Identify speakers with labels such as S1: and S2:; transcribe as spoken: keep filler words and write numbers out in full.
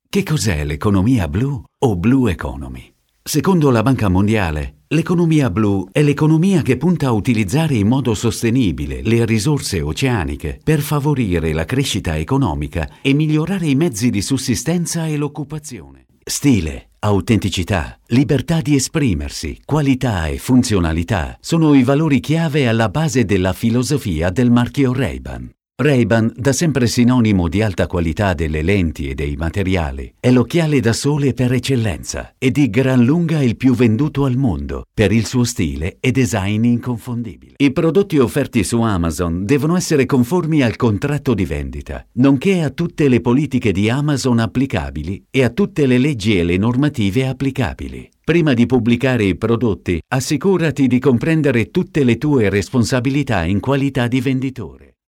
S1: Che cos'è l'economia blu o Blue Economy? Secondo la Banca Mondiale, l'economia blu è l'economia che punta a utilizzare in modo sostenibile le risorse oceaniche per favorire la crescita economica e migliorare i mezzi di sussistenza e l'occupazione. Stile, autenticità, libertà di esprimersi, qualità e funzionalità sono i valori chiave alla base della filosofia del marchio Ray-Ban. Ray-Ban, da sempre sinonimo di alta qualità delle lenti e dei materiali, è l'occhiale da sole per eccellenza e di gran lunga il più venduto al mondo per il suo stile e design inconfondibile. I prodotti offerti su Amazon devono essere conformi al contratto di vendita, nonché a tutte le politiche di Amazon applicabili e a tutte le leggi e le normative applicabili. Prima di pubblicare i prodotti, assicurati di comprendere tutte le tue responsabilità in qualità di venditore.